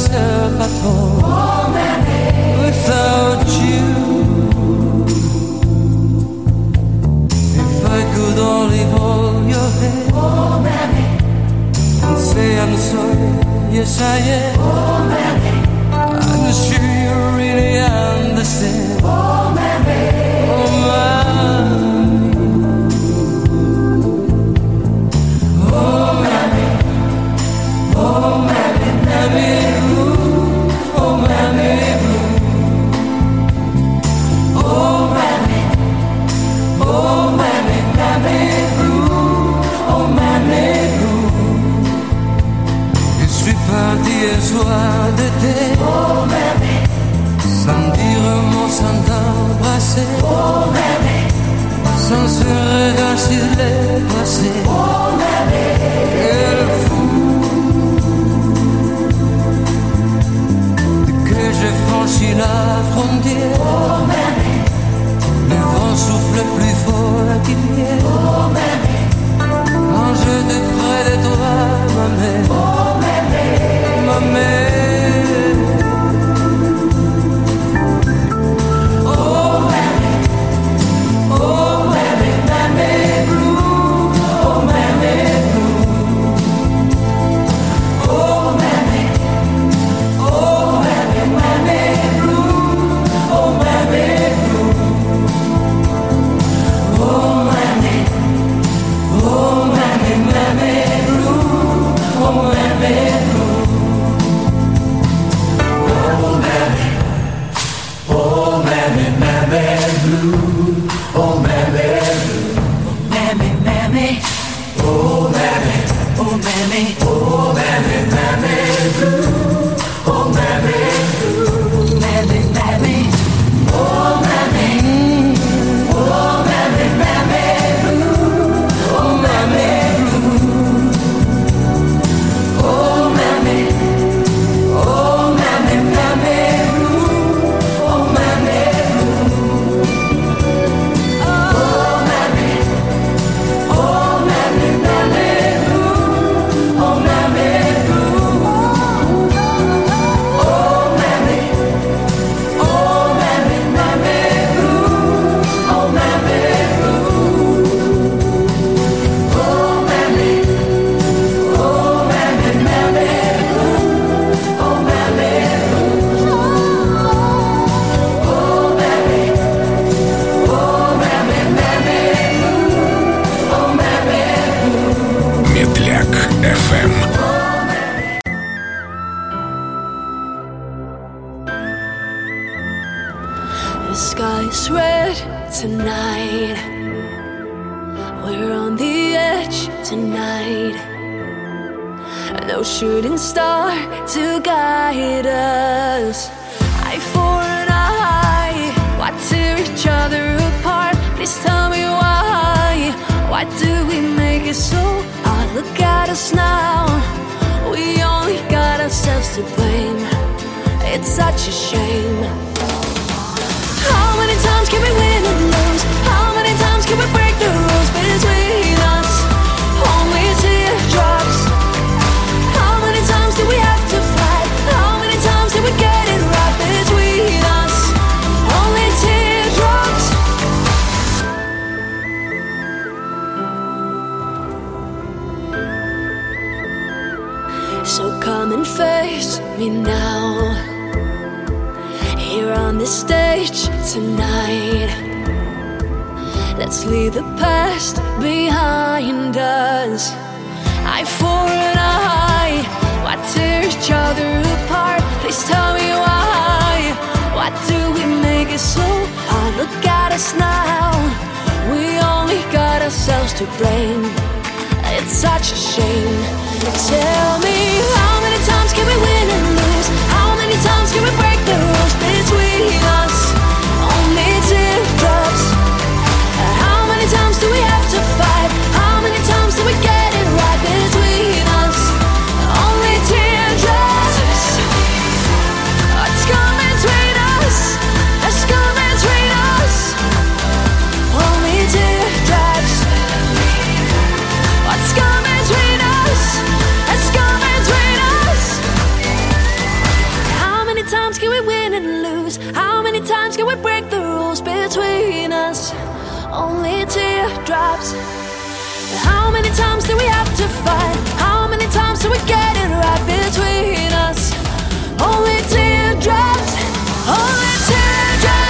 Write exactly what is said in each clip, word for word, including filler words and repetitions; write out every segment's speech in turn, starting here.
myself at home oh, without you. If I could only hold your hand oh, and say I'm sorry, yes I am. Oh, I'm sure you really understand. Oh, mammy. Oh, mommy. Oh, mammy. Oh, mammy, mammy blue. Oh, mammy blue. Oh, mammy. Oh, mammy, mammy blue. Oh, mammy blue. Je suis parti un soir d'été. Oh, mammy. Sans dire un mot, sans t'embrasser. Oh, mammy. Sans ce regard sur les passés. Oh, mammy. Quel fou que j'ai franchi la frontière. Oh, mammy. Le vent souffle plus fort qu'hier. Oh, mammy. Quand je te près de toi, ma mère. Oh, mammy. Ma mère. Let's teardrops. How many times do we have to fight? How many times do we get it right between us? Only teardrops, only teardrops.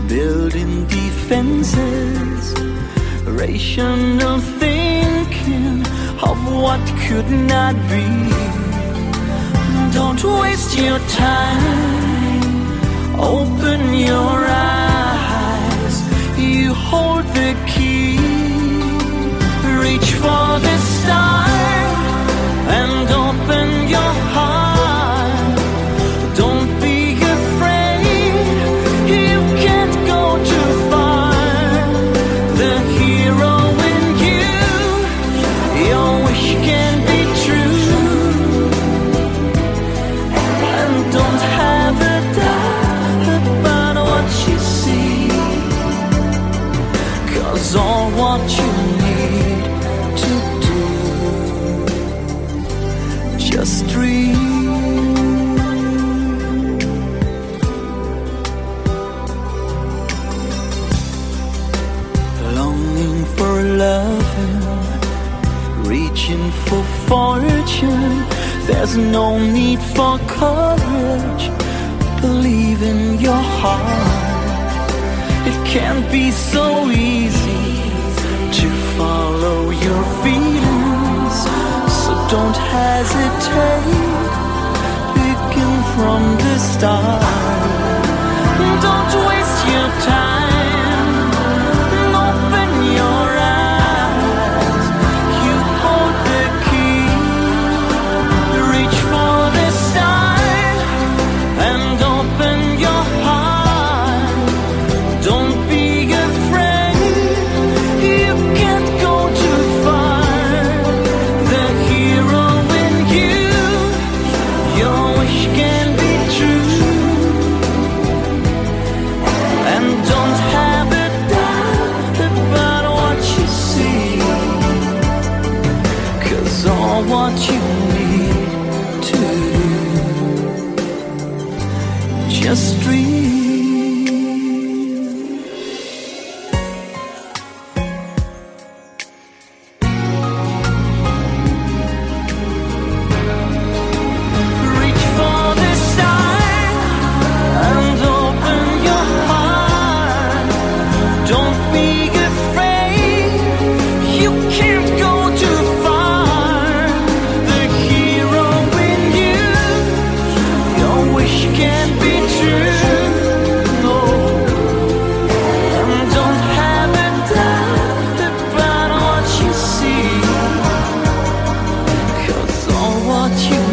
building defenses, rational thinking of what could not be. Don't waste your time, open your eyes, you hold the key, reach for the star and open your heart. Don't be afraid, you can't go too far. The hero in you, your wish can be true. And don't have a doubt about what you see, 'cause all what you need to do, just dream. Longing for loving, reaching for fortune, there's no need for courage. Believe in your heart, it can't be so easy to follow your feelings, so don't hesitate, begin from the start. Don't waste your time, open your eyes, you hold the key, reach for the start and open your heart. Don't be afraid, you can't go too far. The hero in you, your wish can be true. And don't have a doubt about what you see, 'cause all what you need to do, just dream. Reach for the star and open your heart. Don't be afraid, you can't go too far. The hero in you, your wish can be true. No. And don't have a doubt about what you see, 'cause all what you